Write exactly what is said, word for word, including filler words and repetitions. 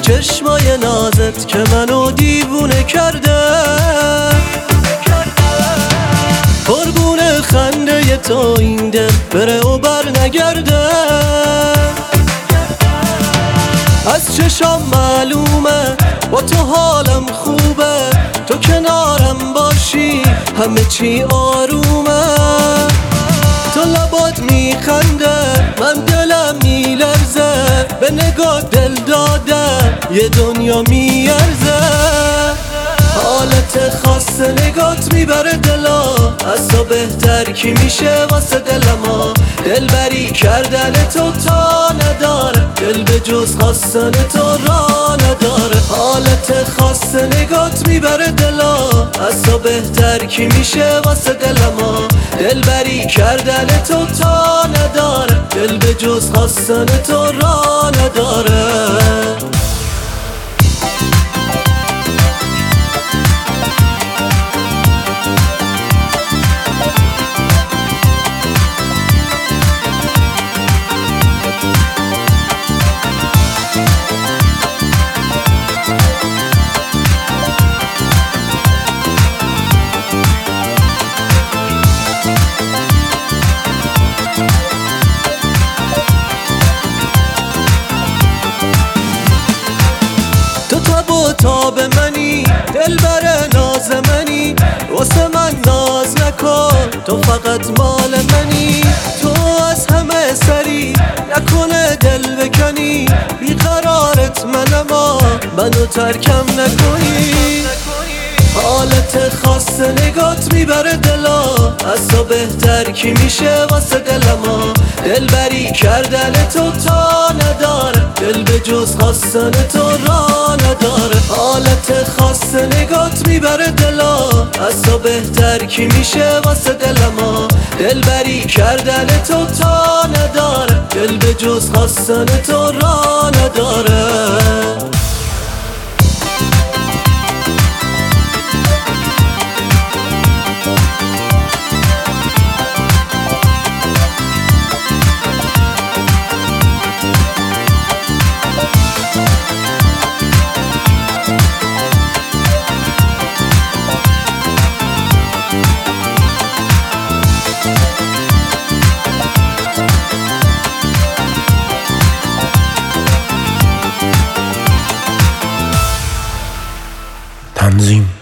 چشمای نازت که منو دیوونه کرده، قربون خنده تو این دل بره و بر نگرده. از چشام معلومه با تو حالم خوبه، تو کنارم باشی همه چی آرومه. تو لبات میخنده من دلم میلرزه، به نگاه دل داده یه دنیا میارزه. حالت خاص نگات میبره دلا، از تو بهتر کی میشه واسه دلما. دلبری کردن تو تا نداره، دل به جز خواستن تو را نداره. حالت خاص نگات میبره دلا، از تو بهتر کی میشه واسه دلما. دلبری کردن تو تا نداره، دل به جز خواستن تو را نداره. تاب منی دل بر ناز منی، واسه من ناز نکن تو فقط مال منی. تو از همه سری نکنه دل بکنی، بیقرارت منما منو ترکم نکنی. حالت خاص نگات میبره دلا، از تو بهتر کی میشه واسه دلما. دلبری کردن تو تا نداره، دل به جز خواستن تو را نداره. حالت خاص نگات میبره دلا، از تو بهتر کی میشه واسه دلما. دلبری کردن تو تا نداره، دل به جز خواستن تو را نداره. تنظیم